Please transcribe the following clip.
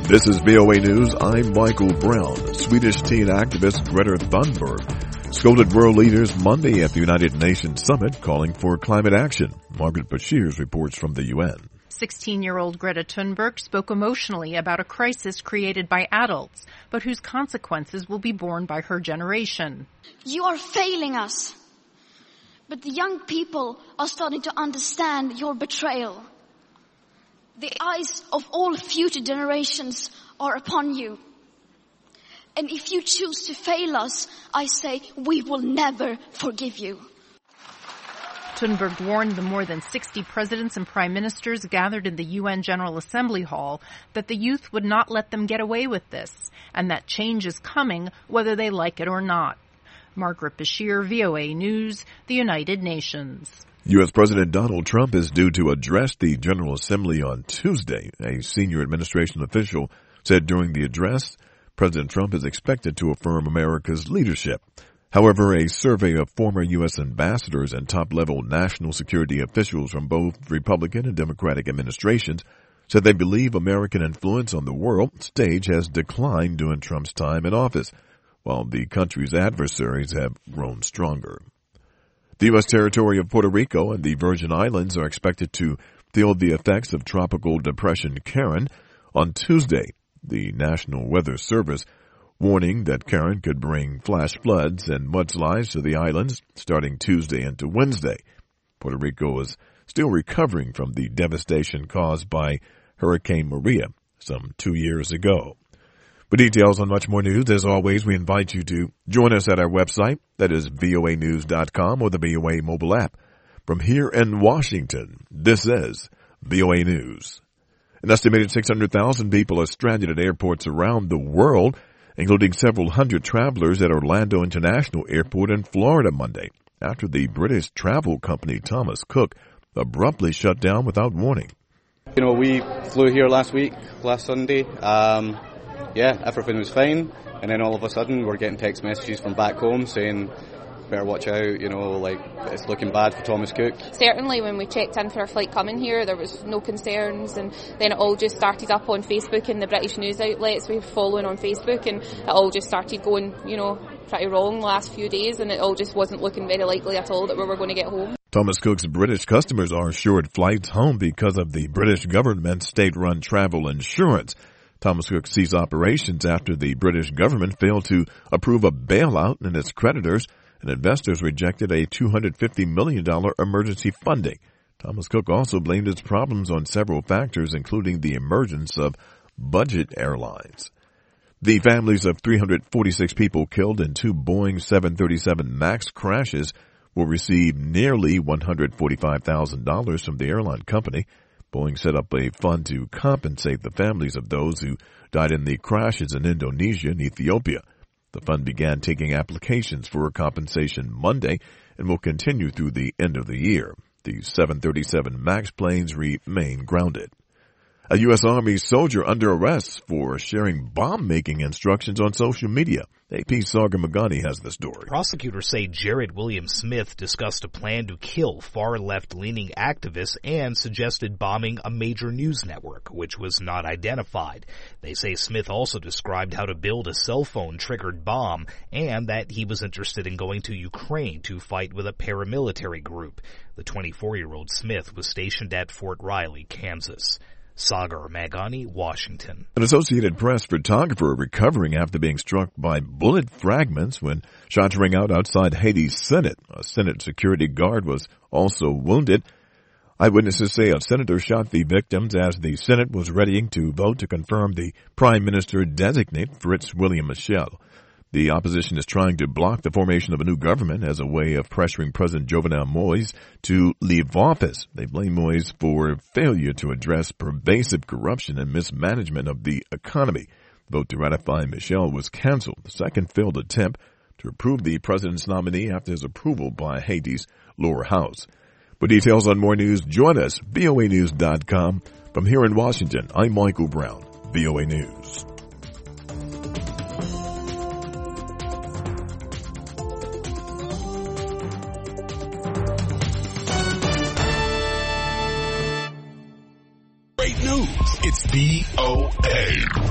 This is VOA News. I'm Michael Brown. Swedish teen activist Greta Thunberg scolded world leaders Monday at the United Nations Summit calling for climate action. Margaret Bashir reports from the UN. 16-year-old Greta Thunberg spoke emotionally about a crisis created by adults, but whose consequences will be borne by her generation. You are failing us, but the young people are starting to understand your betrayal. The eyes of all future generations are upon you. And if you choose to fail us, I say we will never forgive you. Thunberg warned the more than 60 presidents and prime ministers gathered in the UN General Assembly Hall that the youth would not let them get away with this, and that change is coming whether they like it or not. Margaret Bashir, VOA News, the United Nations. U.S. President Donald Trump is due to address the General Assembly on Tuesday. A senior administration official said during the address, President Trump is expected to affirm America's leadership. However, a survey of former U.S. ambassadors and top-level national security officials from both Republican and Democratic administrations said they believe American influence on the world stage has declined during Trump's time in office, while the country's adversaries have grown stronger. The U.S. territory of Puerto Rico and the Virgin Islands are expected to feel the effects of Tropical Depression Karen on Tuesday. The National Weather Service warning that Karen could bring flash floods and mudslides to the islands starting Tuesday into Wednesday. Puerto Rico is still recovering from the devastation caused by Hurricane Maria some 2 years ago. For details on much more news, as always, we invite you to join us at our website, that is voanews.com, or the VOA mobile app. From here in Washington, this is VOA News. An estimated 600,000 people are stranded at airports around the world, including several hundred travelers at Orlando International Airport in Florida Monday, after the British travel company Thomas Cook abruptly shut down without warning. You know, we flew here last Sunday. Everything was fine, and then all of a sudden we're getting text messages from back home saying, better watch out, it's looking bad for Thomas Cook. Certainly when we checked in for our flight coming here, there was no concerns, and then it all just started up on Facebook and the British news outlets we were following on Facebook, and it all just started going, pretty wrong the last few days, and it all just wasn't looking very likely at all that we were going to get home. Thomas Cook's British customers are assured flights home because of the British government's state-run travel insurance. Thomas Cook ceased operations after the British government failed to approve a bailout and its creditors and investors rejected a $250 million emergency funding. Thomas Cook also blamed its problems on several factors, including the emergence of budget airlines. The families of 346 people killed in 2 Boeing 737 MAX crashes will receive nearly $145,000 from the airline company. Boeing set up a fund to compensate the families of those who died in the crashes in Indonesia and Ethiopia. The fund began taking applications for compensation Monday and will continue through the end of the year. The 737 MAX planes remain grounded. A U.S. Army soldier under arrest for sharing bomb-making instructions on social media. AP's Sagar Magani has the story. Prosecutors say Jared William Smith discussed a plan to kill far-left-leaning activists and suggested bombing a major news network, which was not identified. They say Smith also described how to build a cell phone-triggered bomb and that he was interested in going to Ukraine to fight with a paramilitary group. The 24-year-old Smith was stationed at Fort Riley, Kansas. Sagar Magani, Washington. An Associated Press photographer recovering after being struck by bullet fragments when shots rang out outside Haiti's Senate. A Senate security guard was also wounded. Eyewitnesses say a senator shot the victims as the Senate was readying to vote to confirm the Prime Minister-designate Fritz William Michel. The opposition is trying to block the formation of a new government as a way of pressuring President Jovenel Moïse to leave office. They blame Moïse for failure to address pervasive corruption and mismanagement of the economy. The vote to ratify Michel was canceled, the second failed attempt to approve the president's nominee after his approval by Haiti's lower house. For details on more news, join us, voanews.com. From here in Washington, I'm Michael Brown, VOA News. Great news. It's VOA.